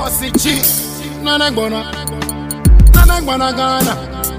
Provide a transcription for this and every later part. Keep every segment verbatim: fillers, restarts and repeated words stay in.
Osichi, Nana Bona, Nana Bona Ghana.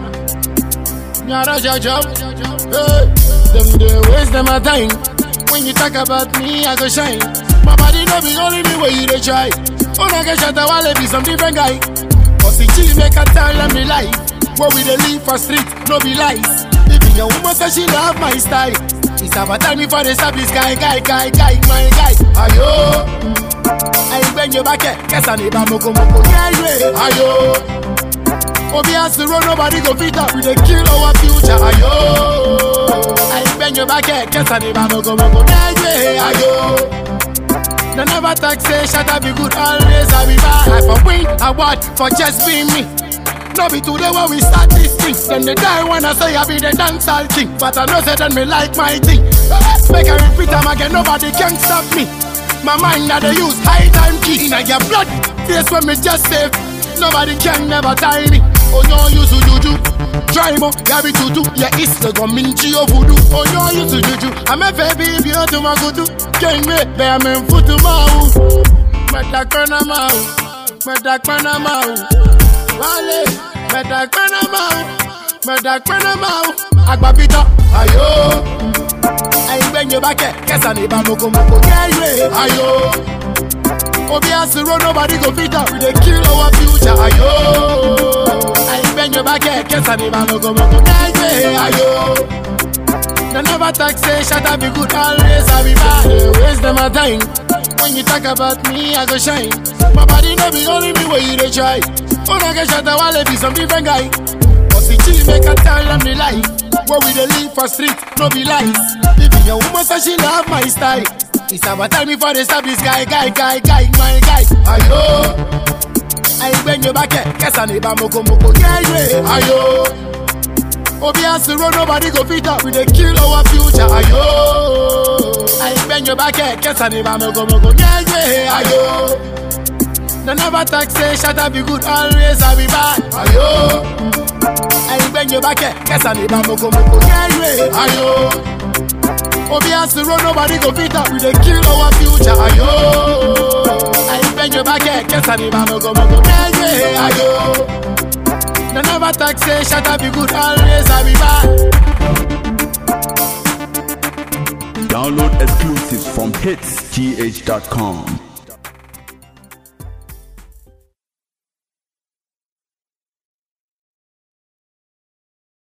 Nyara Jajab, hey, them they waste them a time. When you talk about me, I go shine. My body no be only me where you dey try. Oh, I get shot a while, be some different guy. Osichi make a tell them me life. Where we dey live for street, no be lies. Even your woman say she love my style. It's about time for the established guy, guy, guy, guy, my guy. Ayo, I bend your back, guess I need a moko moko. Yeah, yeah, ayo. Obi has to run, nobody go fit up. We dey kill our future. Ayo, I bend your back, guess I need a moko moko. Yeah, yeah, ayo. They never talk, say, shut up, be good, always I be bad. I for win, award for just being me. No be today when we start this thing. Then they die when I say I be the dancehall king. But I know say then me like my thing. Make I repeat them again, nobody can stop me. My mind that they use high time key. In your blood, face when me just save. Nobody can never tie me. Oh no, you to juju. Try mo, ya be tutu. Yeah, it's the gominchi of voodoo. Oh no, you to juju. I'm a baby, you to my kutu. Can't wait, bear me foot to mau. Matakana mau. Matakana mau. Wale, Matakana mau. Matakana mau. Agbapita, ayo. I bend your back, guess I need a moko moko. Yeah, yeah, ayo. Obi has to run, nobody go fit up. We dey kill our future, ayo. I bend your back, guess I need a moko moko. Yeah, yeah, ayo. They never talk, say, shut up, be good, always I be bad. They waste them a time. When you talk about me, I go shine. My body no be only me where you dey try. Oh, I get shot a while, be some different guy. Osichi make a tell them the life. Where we dey live for street, no be lies. Even your woman say she love my style. It's about time for the established guy, guy, guy, guy, my guy. Ayo, I bend your back, guess I need a moko moko. Yeah, yeah, ayo. Obi has to run, nobody go fit up. We dey kill our future, ayo. I bend your back, guess I need a moko moko. Yeah, yeah, ayo. They never talk, say, shut up, be good, always I be bad. Ayo, I bend your back, guess I need a moko moko. Yeah, yeah, ayo. Obi has to run, nobody go fit up. We dey kill our future, ayo. I bend your back, guess I need a moko moko. Yeah, yeah, ayo. They never talk, say, shut up, be good, always I be bad. Download exclusives from hits g h dot com.